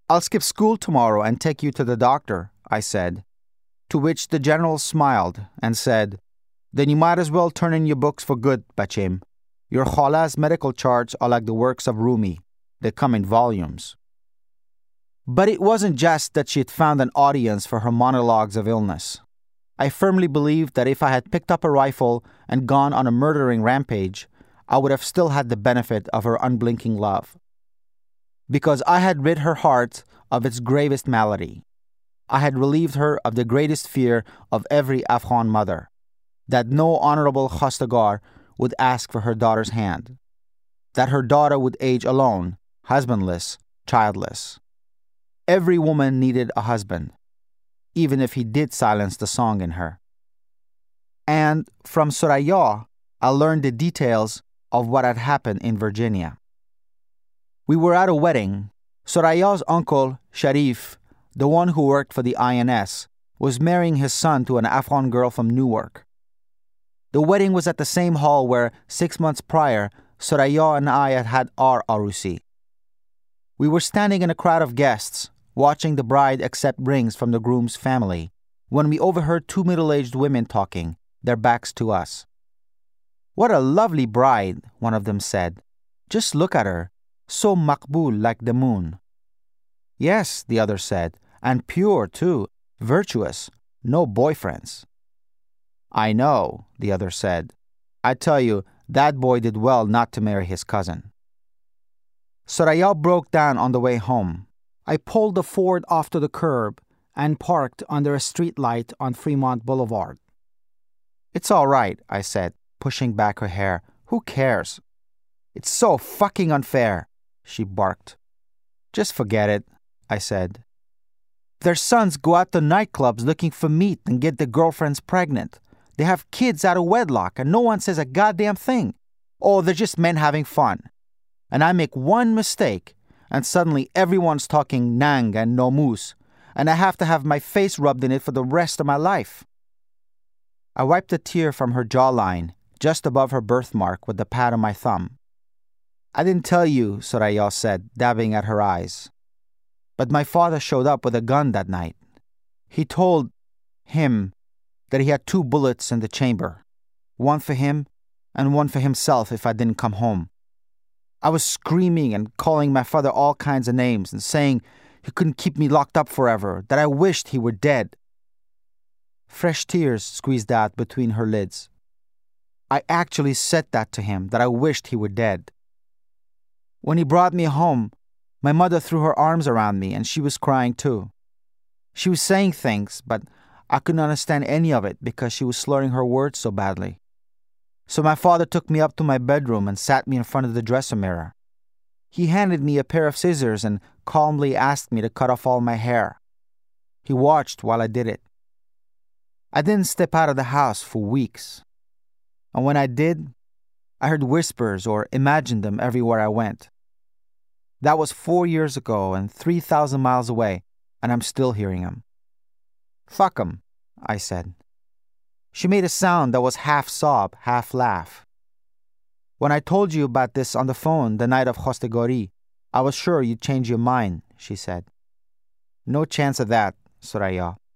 "I'll skip school tomorrow and take you to the doctor," I said, to which the general smiled and said, "Then you might as well turn in your books for good, Bachim. Your khala's medical charts are like the works of Rumi. They come in volumes." But it wasn't just that she had found an audience for her monologues of illness. I firmly believed that if I had picked up a rifle and gone on a murdering rampage, I would have still had the benefit of her unblinking love. Because I had rid her heart of its gravest malady. I had relieved her of the greatest fear of every Afghan mother, that no honorable Khostagar would ask for her daughter's hand, that her daughter would age alone, husbandless, childless. Every woman needed a husband, even if he did silence the song in her. And from Soraya, I learned the details of what had happened in Virginia. We were at a wedding. Soraya's uncle, Sharif, the one who worked for the INS, was marrying his son to an Afghan girl from Newark. The wedding was at the same hall where, 6 months prior, Soraya and I had had our arusi. We were standing in a crowd of guests, watching the bride accept rings from the groom's family, when we overheard 2 middle-aged women talking, their backs to us. "What a lovely bride," one of them said. "Just look at her, so maqbool like the moon." "Yes," the other said, "and pure too, virtuous, no boyfriends." "I know," the other said. "I tell you, that boy did well not to marry his cousin." Soraya broke down on the way home. I pulled the Ford off to the curb and parked under a street light on Fremont Boulevard. "It's all right," I said, pushing back her hair. "Who cares?" "It's so fucking unfair," she barked. "Just forget it," I said. "Their sons go out to nightclubs looking for meat and get their girlfriends pregnant. They have kids out of wedlock and no one says a goddamn thing. Oh, they're just men having fun. And I make one mistake and suddenly everyone's talking Nang and Nomus, and I have to have my face rubbed in it for the rest of my life." I wiped a tear from her jawline, just above her birthmark, with the pad of my thumb. "I didn't tell you," Soraya said, dabbing at her eyes. "But my father showed up with a gun that night. He told him that he had 2 bullets in the chamber, one for him and one for himself if I didn't come home. I was screaming and calling my father all kinds of names and saying he couldn't keep me locked up forever, that I wished he were dead." Fresh tears squeezed out between her lids. "I actually said that to him, that I wished he were dead. When he brought me home, my mother threw her arms around me and she was crying too. She was saying things, but I couldn't understand any of it because she was slurring her words so badly. So my father took me up to my bedroom and sat me in front of the dresser mirror. He handed me a pair of scissors and calmly asked me to cut off all my hair. He watched while I did it. I didn't step out of the house for weeks. And when I did, I heard whispers or imagined them everywhere I went. That was 4 years ago and 3,000 miles away, and I'm still hearing them." "Fuck 'em," I said. She made a sound that was half sob, half laugh. "When I told you about this on the phone the night of Khostegori, I was sure you'd change your mind," she said. "No chance of that, Soraya.